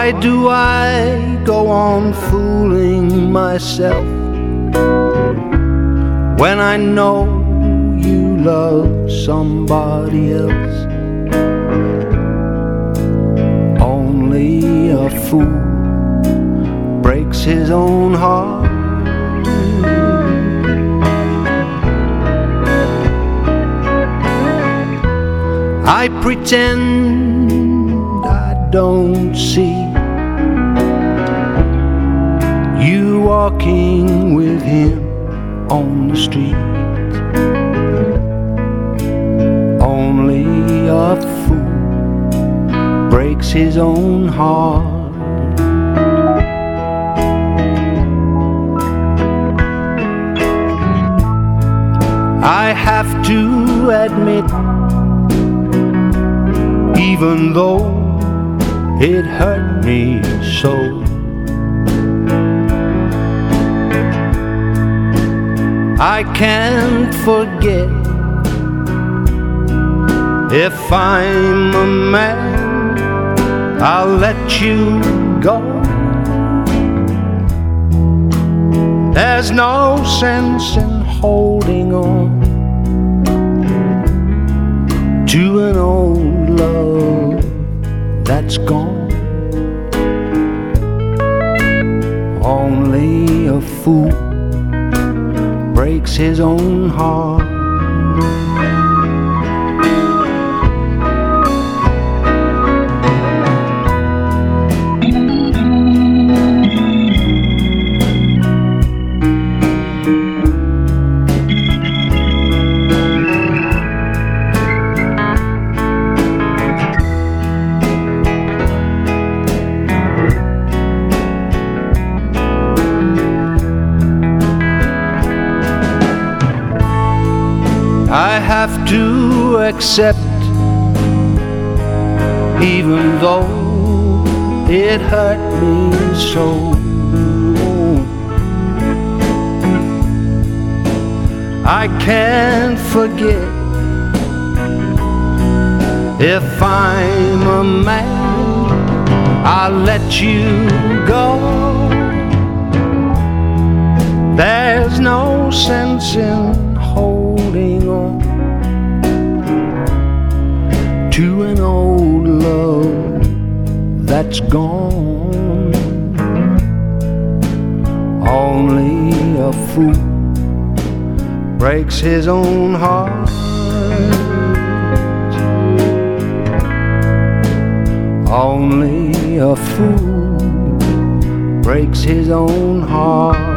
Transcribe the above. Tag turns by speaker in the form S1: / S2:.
S1: Why do I go on fooling myself when I know you love somebody else? Only a fool breaks his own heart. I pretend I don't see you walking with him on the street. Only a fool breaks his own heart. I have to admit, even though it hurt me so, I can't forget. If I'm a man, I'll let you go. There's no sense in holding on to an old love that's gone. Only a fool breaks his own heart. I have to accept, even though it hurt me so, I can't forget. If I'm a man, I'll let you go. There's no sense in holding on to an old love that's gone. Only a fool breaks his own heart. Only a fool breaks his own heart.